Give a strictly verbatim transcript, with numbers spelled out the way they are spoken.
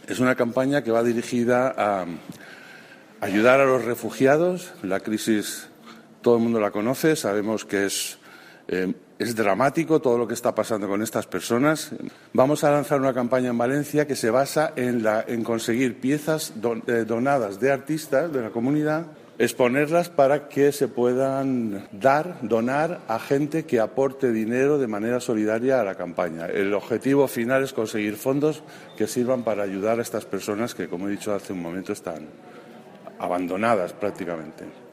Es una campaña que va dirigida a ayudar a los refugiados. La crisis todo el mundo la conoce, sabemos que es, eh, es dramático todo lo que está pasando con estas personas. Vamos a lanzar una campaña en Valencia que se basa en, la, en conseguir piezas don, eh, donadas de artistas de la comunidad, exponerlas para que se puedan dar, donar a gente que aporte dinero de manera solidaria a la campaña. El objetivo final es conseguir fondos que sirvan para ayudar a estas personas que, como he dicho hace un momento, están abandonadas prácticamente.